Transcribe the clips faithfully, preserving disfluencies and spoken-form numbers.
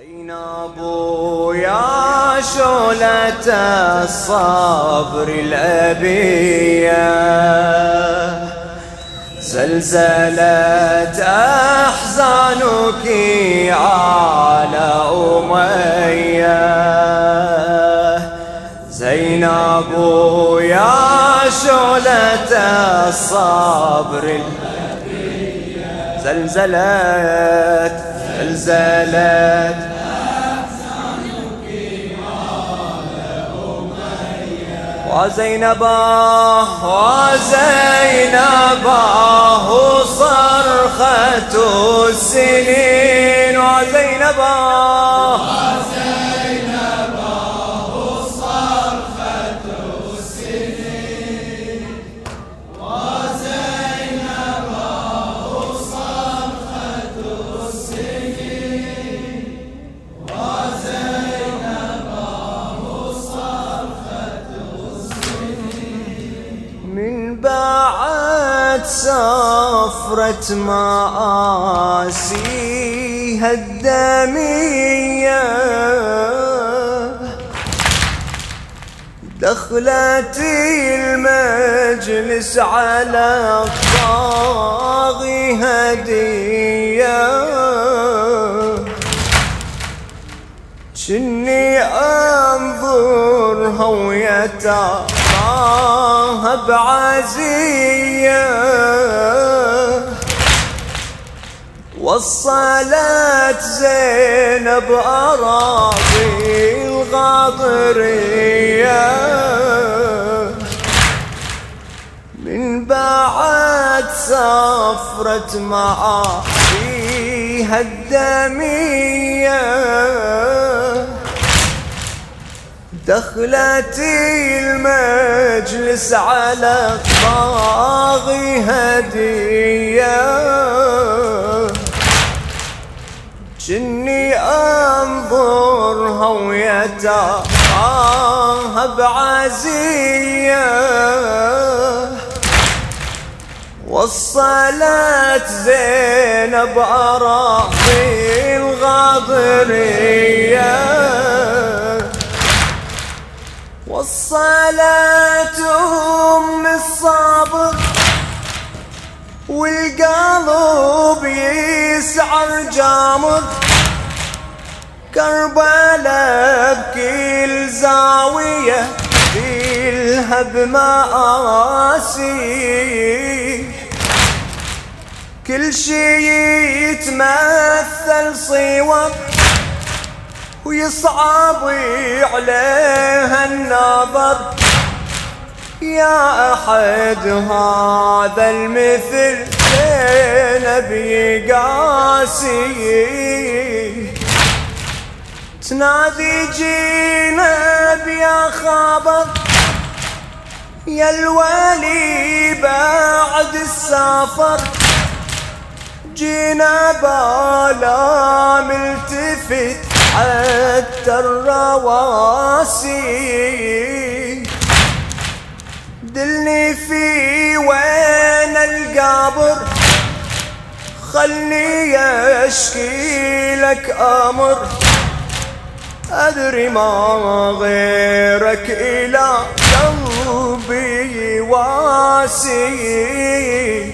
زينب يا شولة الصبر الأبية زلزلت أحزانك على أمية. زينب يا شولة الصبر الأبية زلزلت زلزلت أحزانك على أمية. وزينبا وزينبا صرخة السنين. وزينبا وزينبا صرخة السنين. وزينبا صرخة السنين. وزينبا صرخة السنين. من بعد سفرة مآسيها الدمية دخلت المجلس على الطاغي هدية. جني انظرها ويتراها بعزية. وصلت زينب أراضي الغاضرية من بعد سفرة معاصيها الدمية. دخلت المجلس على الطاغي هدية. جني انظرها ويتراها بعزية. وصلت زينب أراضي الغاضرية. وصلت أم الصابر والقلب يسعر جامر. كربلاء بكل زاوية كلها بمآسي. كل شي يتمثل صور ويصعب عليها النظر. يا أحد هذا المثل زينب يقاسي. تنادي جينب يا خبر يا الولي بعد السفر. جينب لا ملتفت حتى الرواسي. دلني في وين القبر خلني اشكي لك امر. ادري ما غيرك الى قلبي واسي.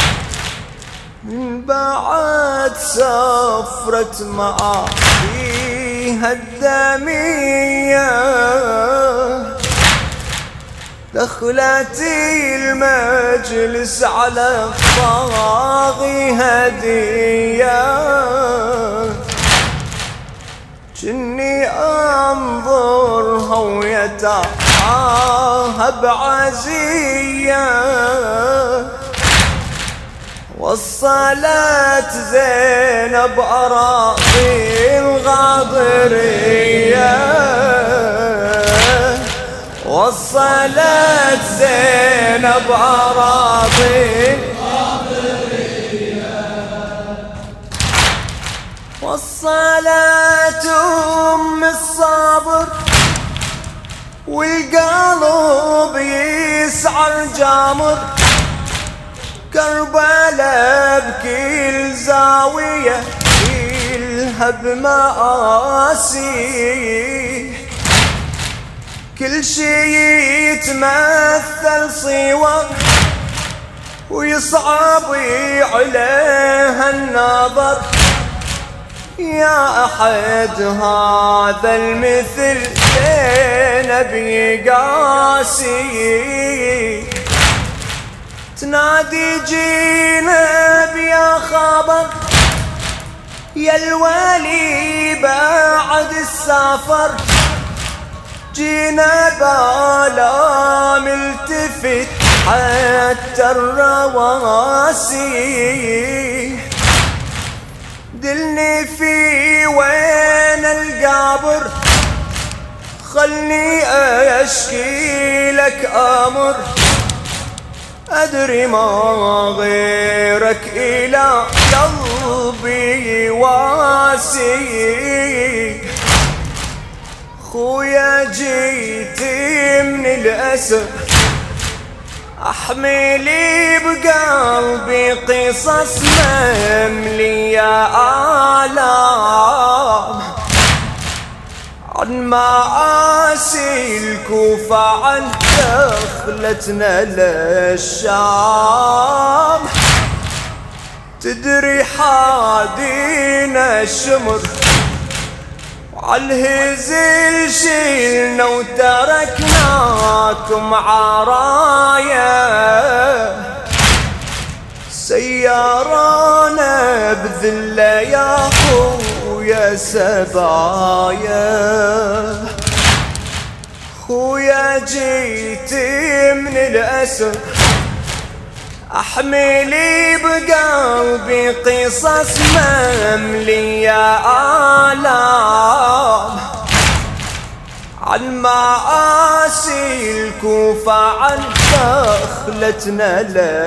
من بعد سفرة معاصيها الدمية دخلت المجلس على الطاغي هدية. جني انظرها ويتراها بعزية. وصلت زينب أراضي الغاضرية. وصلت زينب أراضي الغاضرية. وصلت أم الصابر والقلب يسعر جامر. كربلاء بكل زاوية كلها بمآسي، كل شي يتمثل صور ويصعب عليها النظر. يا أحد هذا المثل بين بيقاسي، تنادي جينا بيا خبر، يا الولي بعد السفر. جينا بالا ملتفت حتى الرواسي، دلني في وين القبر، خلني اشكي لك امر. ادري ما غيرك الى قلبي واسي، خويا جيت من الاسر، احملي بقلبي قصص مملية آلام، عن مآسي الكوفة، عن دخلتنا للشام. تدري حادينا الشمر، وعالهزل شيلنا وتركناكم عرايا، سيارانا بذلة يا خويا سبايا. خويا جيت من الأسر، احملي بقلبي قصص مملية آلام، عن مآسي الكوفة، عن دخلتنا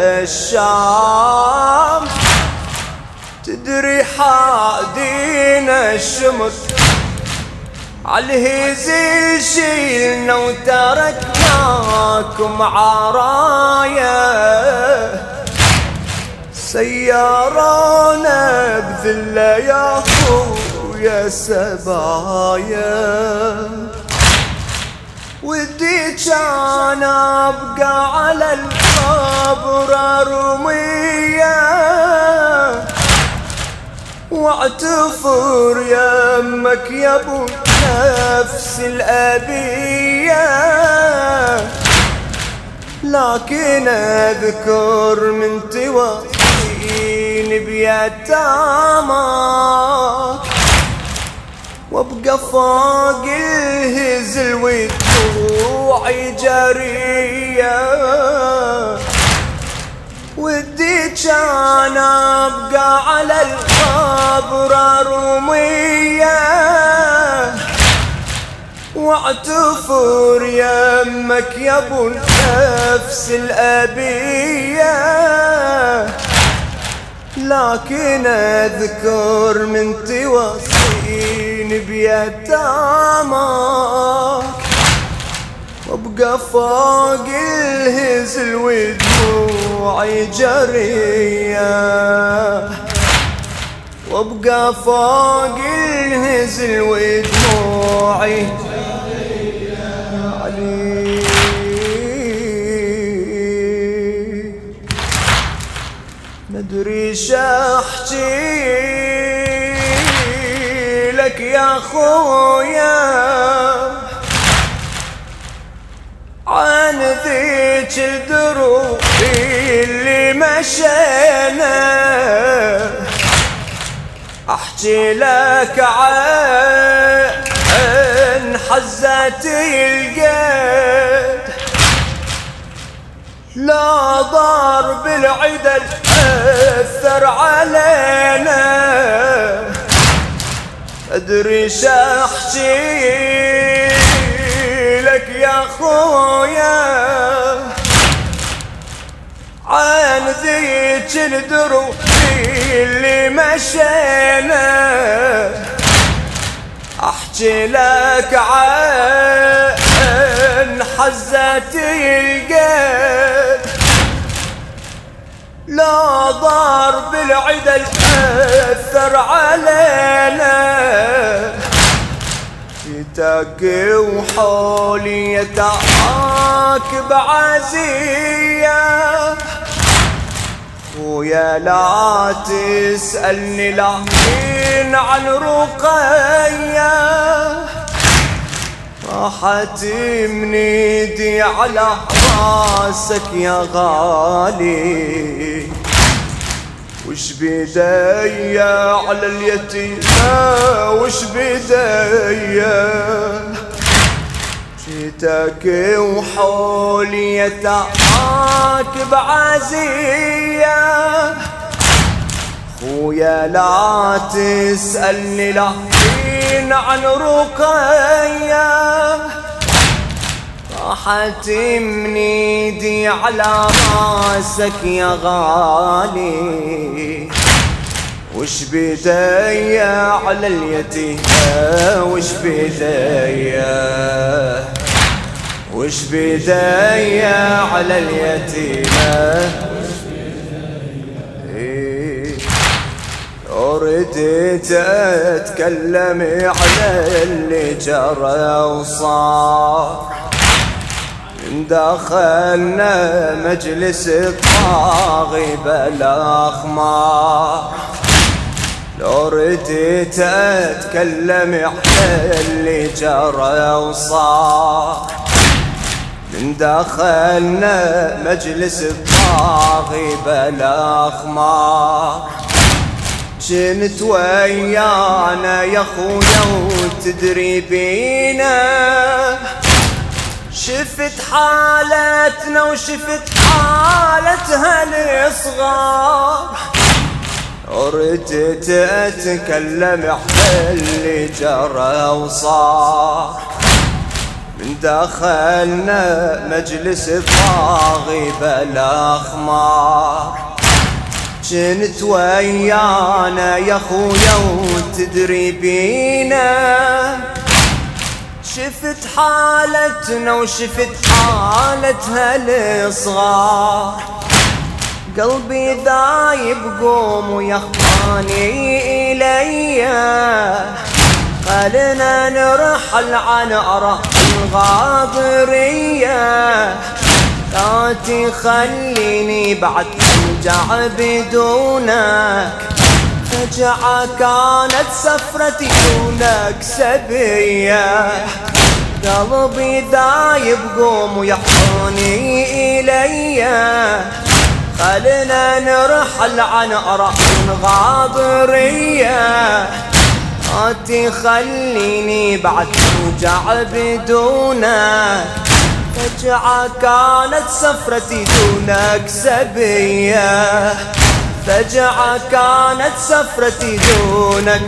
للشام. تدري حادينا الشمر، عالهزل شيلنا وتركناكم عرايا، سيارانا بذلة يا خويا سبايا. ودي كان ابقى على القبر ارمية، واعتفر يمك يا ابو نفس الأبية، لكن اذكر من توصيني بيتامك، وابقى فوق الهزل ودموعي جرية. ودي كان ابقى على القبر ارمية، واعتفر يمك يا ابو النفس الأبية، لكن اذكر من توصيني بيتامك، وابقى فوق الهزل ودموعي جرية، وابقى فوق الهزل ودموعي علي. مدري شاحكي لك يا خويا عن ذيك الدروب اللي مشينا، احكي لك عن حزتي القد، لا ضرب العدل اثر علينا. ادري شاحكي لك يا خويا عن ذيك الدروب اللي مشينا، احكي لك عن حزتي القد، لا ضرب العدل تأثر علينا، جيتك وحولي يتعاك بعزية، ويا لا تسألني لكن عن رقية، راحت من ايدي على راسك يا غالي، وش بيدي على اليتيمة وش بيدي، جيتك وحولي يتعاك بعزية، خويا لا تسألني لكن عن رقية، راحت من ايدي على راسك يا غالي، وش بيدي على اليتيمة وش بيدي، وش بيدي على اليتيمة، رديت اتكلم على اللي جرى وصار، دخلنا مجلس الطاغي بلا خمار، لو رديت اتكلم على اللي جرى وصار، من دخلنا مجلس الطاغي بلا خمار، جنت ويانا يا خويا وتدري بينا، شفت حالتنا وشفت حالتها الصغار، ردت اتكلم على اللي جرى وصار، من دخلنا مجلس الطاغي بلا خمار، جنت ويانا يا خويا وتدري بينا، شفت حالتنا وشفت حالتها الصغار، قلبي ذايب قوم ويا اخواني إليا، خلنا نرحل عن أرض الغاضرية، لا تخليني بعد أرجع بدونك، فجعة كانت سفرتي دونك سبية، قلبي ذايب قوم ويحضني إليا، خلنا نرحل عن أرض الغاضرية، لا تخليني بعد أرجع بدونك، فجعة كانت سفرتي دونك سبية، فجعة كانت سفرتي دونك،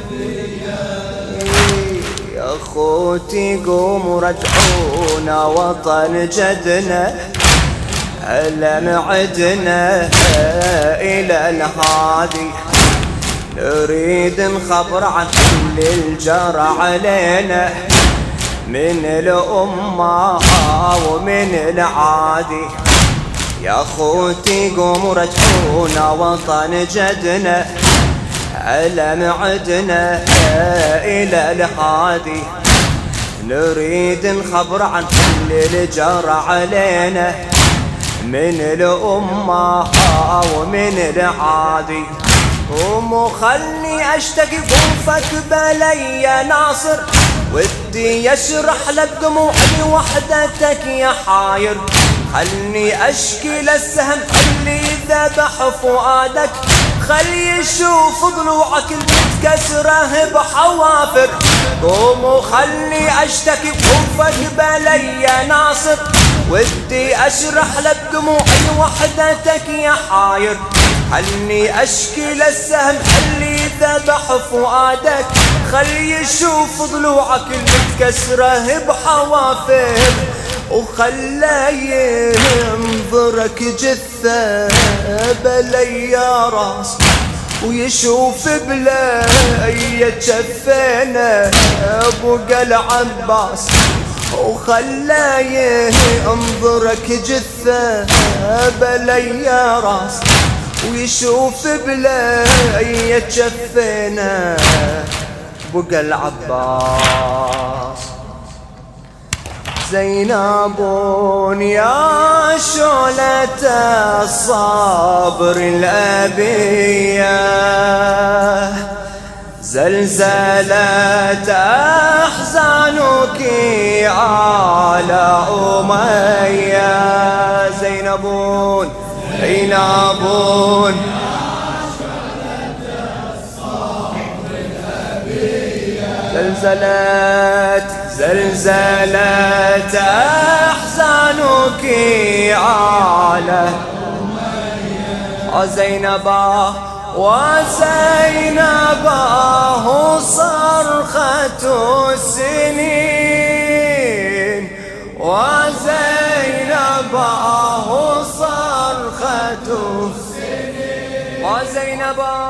يا اخوتي قوموا رجعونا وطن جدنا، هلا معدنا الى الهادي، نريد نخبر عن كل الجرى علينا، من الأمة ومن العادي، يا اخوتي قوموا رجعونا وطن جدنا، على معدنا الى الهادي، نريد نخبر عن كل اللي جرى علينا، من الأمة ومن العادي، قوم وخلني اشتكي خوفك بلي يا ناصر، ودي يشرح لك دموعي وحدتك يا حاير، خلني اشكي للسهم اللي ذبح فؤادك، خلي يشوف ضلوعك المتكسره بحوافر، قوم وخلني اشتكي خوفك بلي يا ناصر، ودي اشرح لك دموعي وحدتك يا حاير، خلني اشكي للسهم اللي ذبح فؤادك، خلي يشوف ضلوعك المتكسره بحوافر، وخلى ينظرك جثة بلي يا راس، ويشوف بلاية شفينا ابو قلع عباس، وخلى ينظرك جثة بلي يا راس، ويشوف بلية جفينا بقى العباس. زينب يا شولة الصبر الأبية زلزلت أحزانك على أمية. زينب زينب زلزلت زلزلت أحزانك على زينب وزينب صرخة السنين وزينب صرخة السنين وزينب